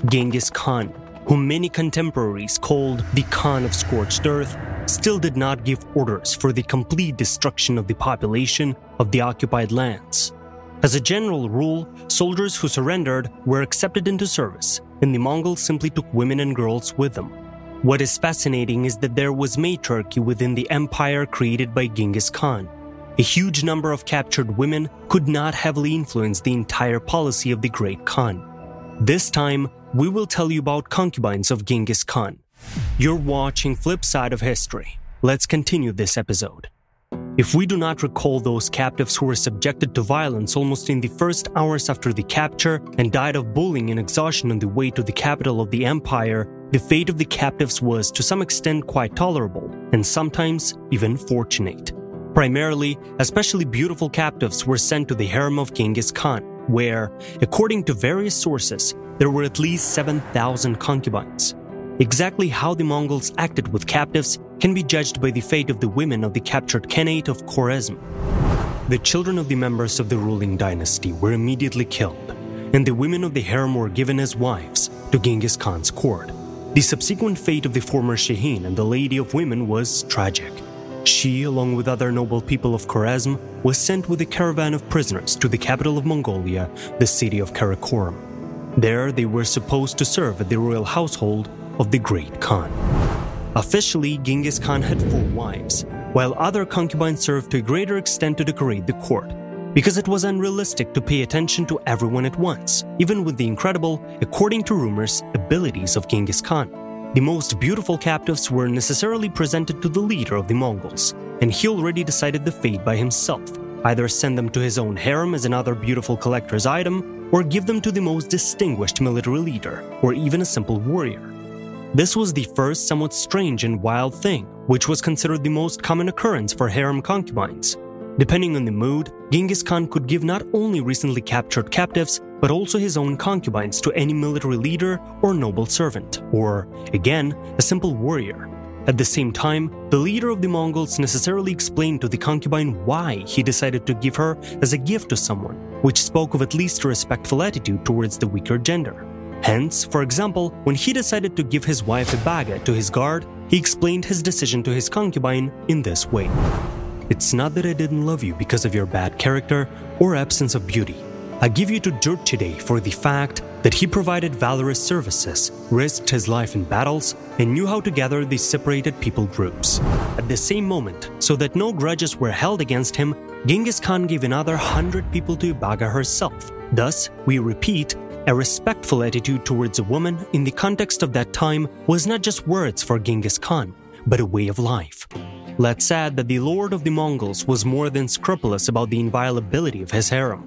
Genghis Khan, whom many contemporaries called the Khan of Scorched Earth, still did not give orders for the complete destruction of the population of the occupied lands. As a general rule, soldiers who surrendered were accepted into service, and the Mongols simply took women and girls with them. What is fascinating is that there was matriarchy within the empire created by Genghis Khan. A huge number of captured women could not heavily influence the entire policy of the Great Khan. This time, we will tell you about concubines of Genghis Khan. You're watching Flip Side of History. Let's continue this episode. If we do not recall those captives who were subjected to violence almost in the first hours after the capture and died of bullying and exhaustion on the way to the capital of the empire, the fate of the captives was to some extent quite tolerable and sometimes even fortunate. Primarily, especially beautiful captives were sent to the harem of Genghis Khan, where, according to various sources, there were at least 7,000 concubines. Exactly how the Mongols acted with captives can be judged by the fate of the women of the captured Khanate of Khwarezm. The children of the members of the ruling dynasty were immediately killed, and the women of the harem were given as wives to Genghis Khan's court. The subsequent fate of the former Shaheen and the Lady of Women was tragic. She, along with other noble people of Khwarezm, was sent with a caravan of prisoners to the capital of Mongolia, the city of Karakorum. There they were supposed to serve at the royal household of the Great Khan. Officially, Genghis Khan had 4 wives, while other concubines served to a greater extent to decorate the court, because it was unrealistic to pay attention to everyone at once, even with the incredible, according to rumors, abilities of Genghis Khan. The most beautiful captives were necessarily presented to the leader of the Mongols, and he already decided the fate by himself, either send them to his own harem as another beautiful collector's item, or give them to the most distinguished military leader, or even a simple warrior. This was the first somewhat strange and wild thing, which was considered the most common occurrence for harem concubines. Depending on the mood, Genghis Khan could give not only recently captured captives, but also his own concubines to any military leader or noble servant, or, again, a simple warrior. At the same time, the leader of the Mongols necessarily explained to the concubine why he decided to give her as a gift to someone, which spoke of at least a respectful attitude towards the weaker gender. Hence, for example, when he decided to give his wife a baga to his guard, he explained his decision to his concubine in this way. "It's not that I didn't love you because of your bad character or absence of beauty. I give you to Jurtchide for the fact that he provided valorous services, risked his life in battles, and knew how to gather these separated people groups." At the same moment, so that no grudges were held against him, Genghis Khan gave another 100 people to Ibaga herself. Thus, we repeat, a respectful attitude towards a woman in the context of that time was not just words for Genghis Khan, but a way of life. Let's add that the lord of the Mongols was more than scrupulous about the inviolability of his harem.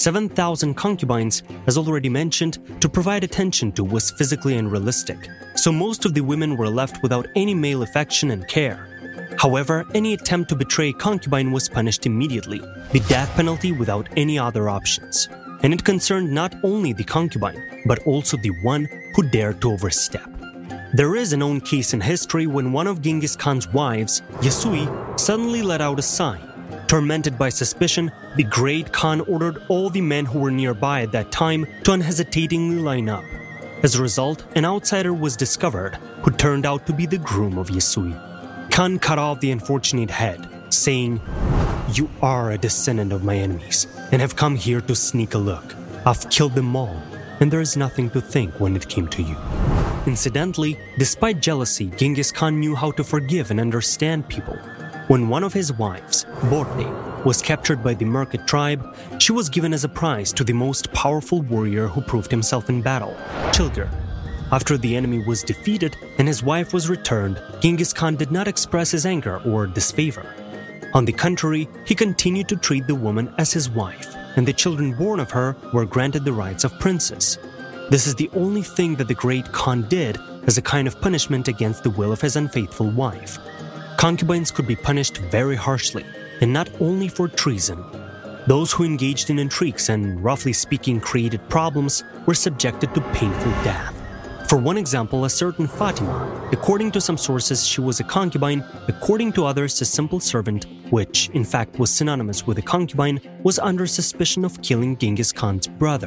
7,000 concubines, as already mentioned, to provide attention to was physically unrealistic, so most of the women were left without any male affection and care. However, any attempt to betray a concubine was punished immediately, the death penalty without any other options. And it concerned not only the concubine, but also the one who dared to overstep. There is a known case in history when one of Genghis Khan's wives, Yasui, suddenly let out a sigh. Tormented by suspicion, the Great Khan ordered all the men who were nearby at that time to unhesitatingly line up. As a result, an outsider was discovered who turned out to be the groom of Yasui. Khan cut off the unfortunate head, saying, "You are a descendant of my enemies and have come here to sneak a look. I've killed them all, and there is nothing to think when it came to you." Incidentally, despite jealousy, Genghis Khan knew how to forgive and understand people. When one of his wives, Borte, was captured by the Merkit tribe, she was given as a prize to the most powerful warrior who proved himself in battle, Chilgar. After the enemy was defeated and his wife was returned, Genghis Khan did not express his anger or disfavor. On the contrary, he continued to treat the woman as his wife, and the children born of her were granted the rights of princes. This is the only thing that the Great Khan did as a kind of punishment against the will of his unfaithful wife. Concubines could be punished very harshly, and not only for treason. Those who engaged in intrigues and, roughly speaking, created problems were subjected to painful death. For one example, a certain Fatima, according to some sources she was a concubine, according to others a simple servant, which in fact was synonymous with a concubine, was under suspicion of killing Genghis Khan's brother.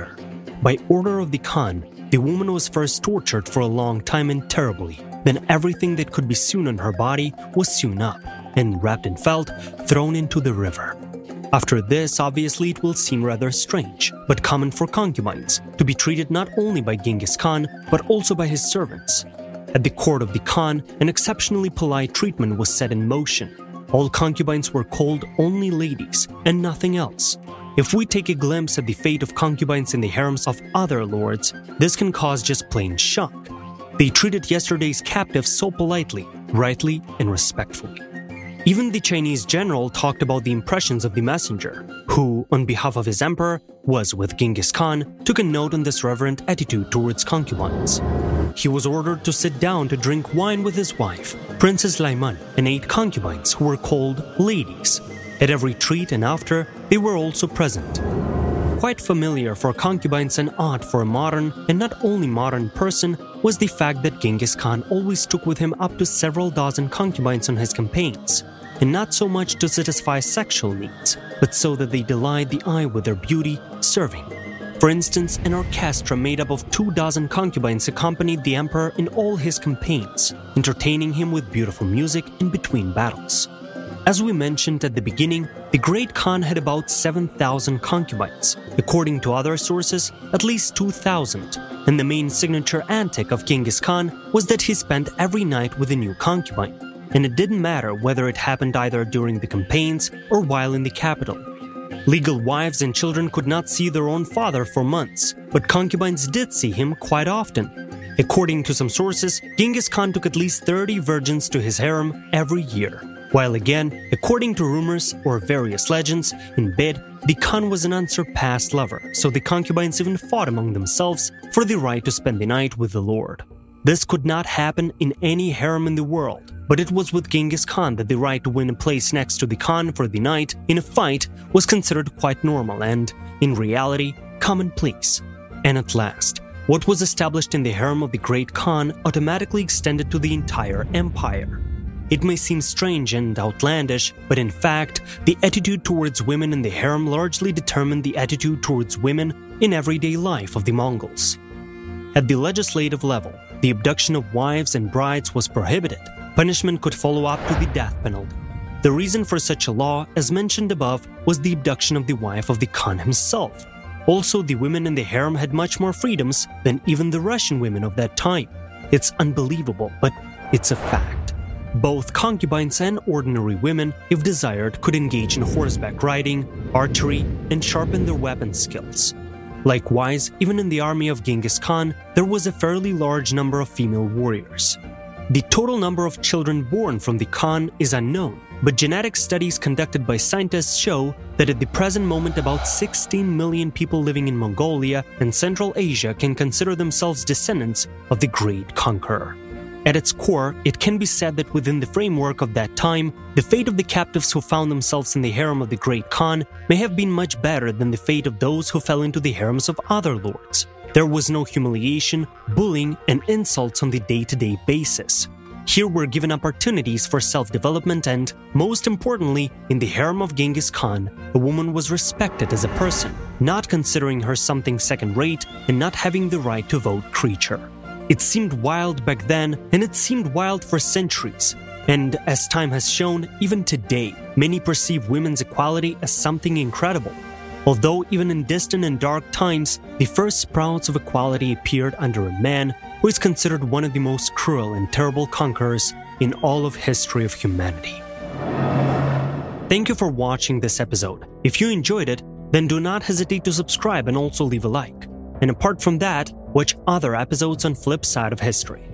By order of the Khan, the woman was first tortured for a long time and terribly. Then everything that could be sewn on her body was sewn up and, wrapped in felt, thrown into the river. After this, obviously it will seem rather strange, but common for concubines, to be treated not only by Genghis Khan, but also by his servants. At the court of the Khan, an exceptionally polite treatment was set in motion. All concubines were called only ladies, and nothing else. If we take a glimpse at the fate of concubines in the harems of other lords, this can cause just plain shock. They treated yesterday's captives so politely, rightly, and respectfully. Even the Chinese general talked about the impressions of the messenger, who, on behalf of his emperor, was with Genghis Khan, took a note on this reverent attitude towards concubines. He was ordered to sit down to drink wine with his wife, Princess Laiman, and 8 concubines who were called ladies. At every treat and after, they were also present. Quite familiar for concubines and odd for a modern, and not only modern person, was the fact that Genghis Khan always took with him up to several dozen concubines on his campaigns, and not so much to satisfy sexual needs, but so that they delight the eye with their beauty, serving. For instance, an orchestra made up of 24 concubines accompanied the emperor in all his campaigns, entertaining him with beautiful music in between battles. As we mentioned at the beginning, the Great Khan had about 7,000 concubines. According to other sources, at least 2,000. And the main signature antic of Genghis Khan was that he spent every night with a new concubine. And it didn't matter whether it happened either during the campaigns or while in the capital. Legal wives and children could not see their own father for months, but concubines did see him quite often. According to some sources, Genghis Khan took at least 30 virgins to his harem every year. While again, according to rumors or various legends, in bed, the Khan was an unsurpassed lover, so the concubines even fought among themselves for the right to spend the night with the Lord. This could not happen in any harem in the world, but it was with Genghis Khan that the right to win a place next to the Khan for the night in a fight was considered quite normal and, in reality, commonplace. And at last, what was established in the harem of the Great Khan automatically extended to the entire empire. It may seem strange and outlandish, but in fact, the attitude towards women in the harem largely determined the attitude towards women in everyday life of the Mongols. At the legislative level, the abduction of wives and brides was prohibited. Punishment could follow up to the death penalty. The reason for such a law, as mentioned above, was the abduction of the wife of the Khan himself. Also, the women in the harem had much more freedoms than even the Russian women of that time. It's unbelievable, but it's a fact. Both concubines and ordinary women, if desired, could engage in horseback riding, archery, and sharpen their weapon skills. Likewise, even in the army of Genghis Khan, there was a fairly large number of female warriors. The total number of children born from the Khan is unknown, but genetic studies conducted by scientists show that at the present moment about 16 million people living in Mongolia and Central Asia can consider themselves descendants of the great conqueror. At its core, it can be said that within the framework of that time, the fate of the captives who found themselves in the harem of the Great Khan may have been much better than the fate of those who fell into the harems of other lords. There was no humiliation, bullying, and insults on the day-to-day basis. Here were given opportunities for self-development and, most importantly, in the harem of Genghis Khan, a woman was respected as a person, not considering her something second-rate and not having the right to vote creature. It seemed wild back then, and it seemed wild for centuries. And as time has shown, even today, many perceive women's equality as something incredible. Although even in distant and dark times, the first sprouts of equality appeared under a man who is considered one of the most cruel and terrible conquerors in all of history of humanity. Thank you for watching this episode. If you enjoyed it, then do not hesitate to subscribe and also leave a like. And apart from that, watch other episodes on Flip Side of History.